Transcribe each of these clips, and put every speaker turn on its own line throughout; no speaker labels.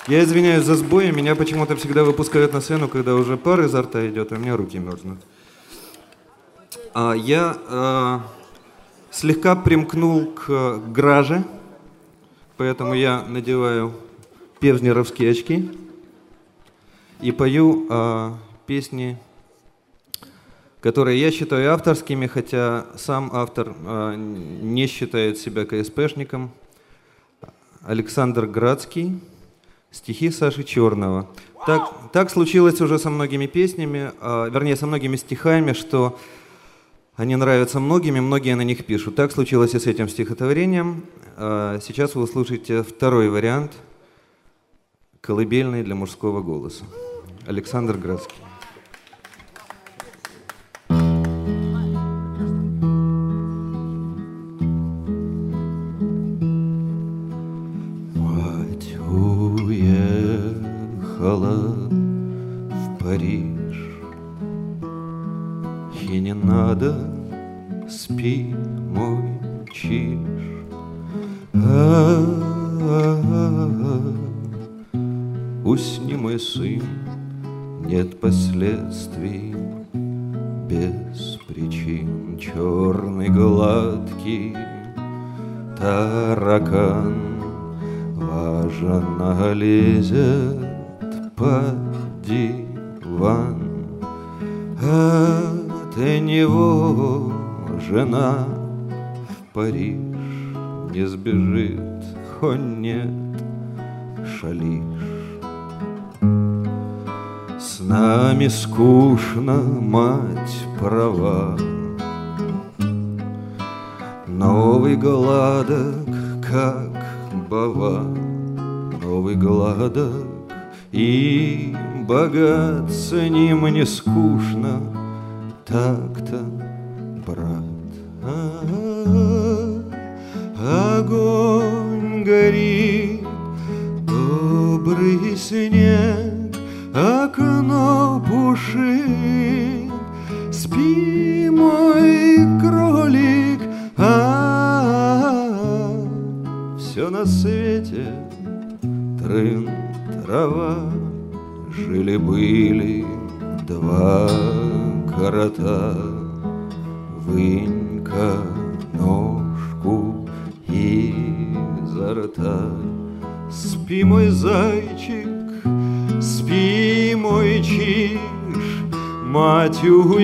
Я извиняюсь за сбои, меня почему-то всегда выпускают на сцену, когда уже пар изо рта идет, а у меня руки мерзнут. Я слегка примкнул к граже, поэтому я надеваю певзнеровские очки и пою песни, которые я считаю авторскими, хотя сам автор не считает себя КСПшником. Александр Градский, стихи Саши Черного. Так случилось уже со многими песнями, вернее, со многими стихами, что они нравятся многим, и многие на них пишут. Так случилось и с этим стихотворением. Сейчас вы услышите второй вариант колыбельной для мужского голоса. Александр Градский. Мать уехала в Париж, и не надо, спи, мой чиж. Усни, мой сын, нет последствий без причин. Черный гладкий таракан важно лезет под диван. От него жена в Париж не сбежит, о нет, шалишь. С нами скучно, мать права. Новый гладок, как бава, новый гладок и богат, с ним не скучно, так-то, брат. Огонь горит, добрый снег, окно пушит. Спи, мой кролик, все на свете трын, трава. Жили-были два крота, вынь-ка ножку изо рта. Спи, мой зайчик, спи, мой чиж, мать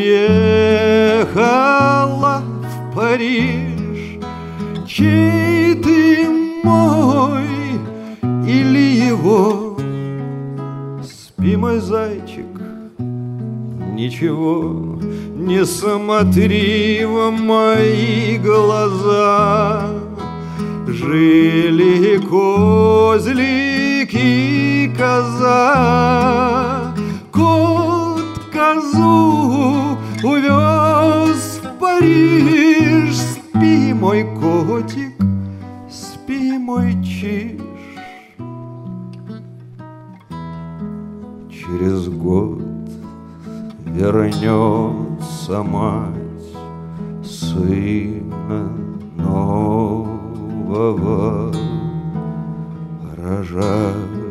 уехала в Париж. Чей ты, мой или его? Спи, мой зайчик, ничего не смотри в мои глаза. Жили козлик и коза, кот козу увез в Париж. Спи, мой котик, спи, мой чиж. Через год вернется мать сына нового рожать.